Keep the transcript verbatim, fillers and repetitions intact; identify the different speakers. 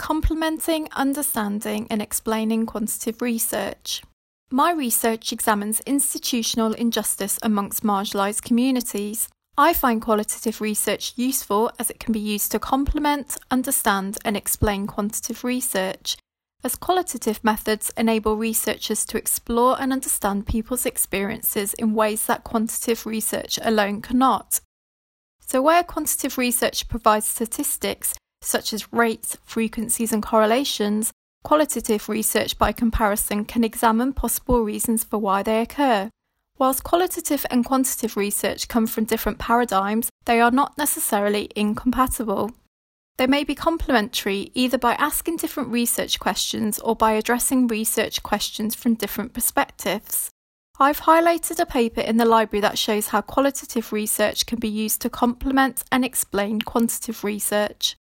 Speaker 1: complementing, understanding and explaining quantitative research. My research examines institutional injustice amongst marginalised communities. I find qualitative research useful as it can be used to complement, understand and explain quantitative research, as qualitative methods enable researchers to explore and understand people's experiences in ways that quantitative research alone cannot. So where quantitative research provides statistics, such as rates, frequencies and correlations, qualitative research by comparison can examine possible reasons for why they occur. Whilst qualitative and quantitative research come from different paradigms, they are not necessarily incompatible. They may be complementary either by asking different research questions or by addressing research questions from different perspectives. I've highlighted a paper in the library that shows how qualitative research can be used to complement and explain quantitative research.